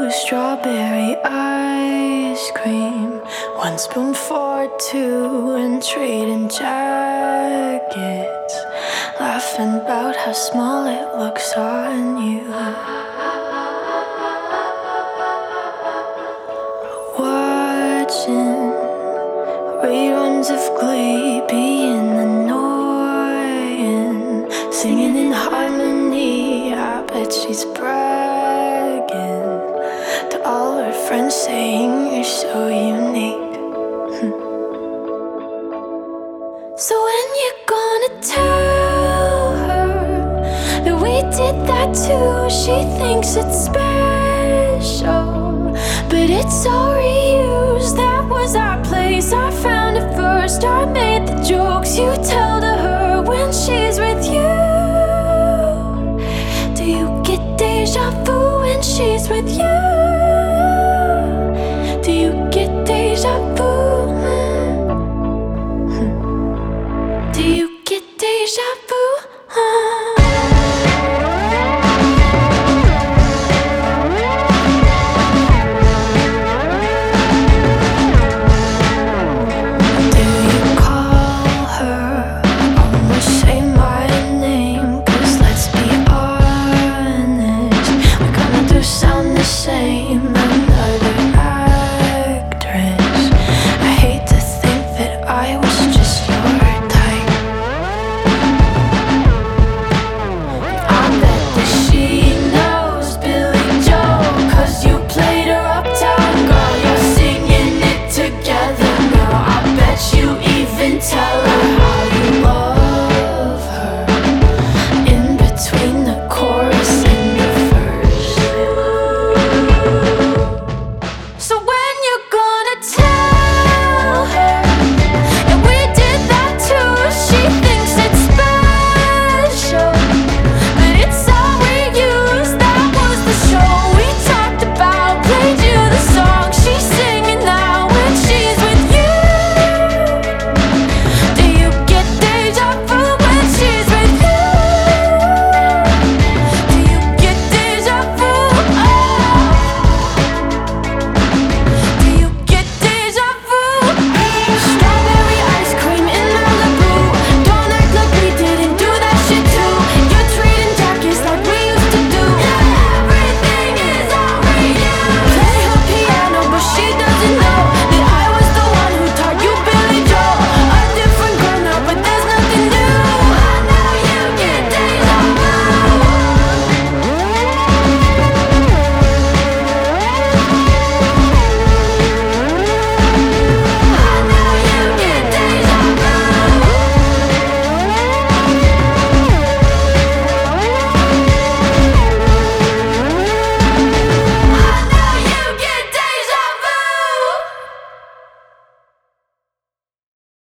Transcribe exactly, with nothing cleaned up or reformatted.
strawberry ice cream, one spoon for two, and trading jackets, laughing about how small it looks on you. Watching reruns of Glee, being annoying, singing in harmony. I bet she's bragging to all her friends, saying you're so unique. So when you gonna tell her that we did that too? She thinks it's special, but it's all reused. That was our place, I found it first. I made the jokes you tell to her when she's with you. Do you get deja vu when she's with you? Do you get deja vu? Do you get deja vu? Same